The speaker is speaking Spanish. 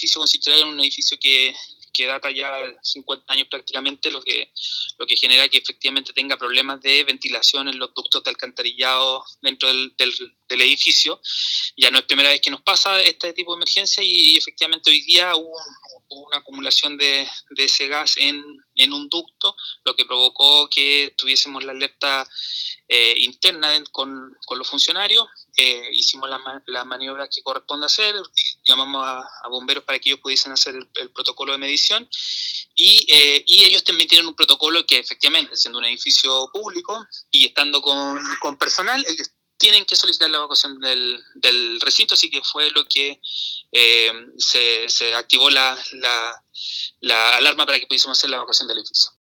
edificio consistirá en un edificio que data ya 50 años prácticamente, lo que genera que efectivamente tenga problemas de ventilación en los ductos de alcantarillado dentro del edificio. Ya no es primera vez que nos pasa este tipo de emergencia y efectivamente hoy día hubo una acumulación de ese gas en un ducto, lo que provocó que tuviésemos la alerta interna con los funcionarios. Hicimos las maniobras que corresponde hacer, llamamos a bomberos para que ellos pudiesen hacer el protocolo de medición y ellos también tienen un protocolo que efectivamente, siendo un edificio público y estando con personal, ellos tienen que solicitar la evacuación del recinto, así que fue lo que se activó la alarma para que pudiésemos hacer la evacuación del edificio.